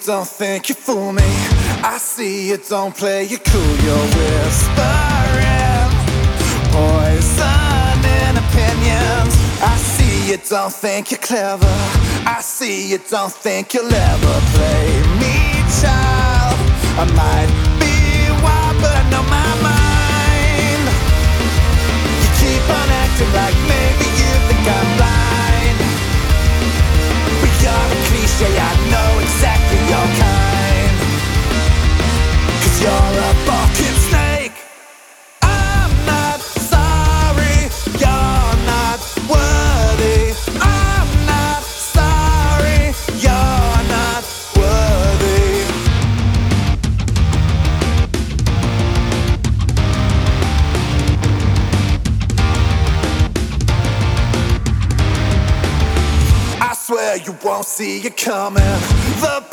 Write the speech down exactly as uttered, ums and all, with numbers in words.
don't think you fool me. I see you don't play you cool. You're whispering poison in opinions. I see you don't think you're clever. I see you don't think you'll ever play me, child. I might be wild, but I know my mind. You keep on acting like maybe you think I'm blind, but you're a cliche, I know exactly your kind. Cause you're a fucking snake. I'm not sorry, you're not worthy. I'm not sorry, you're not worthy. I swear you won't see it coming. The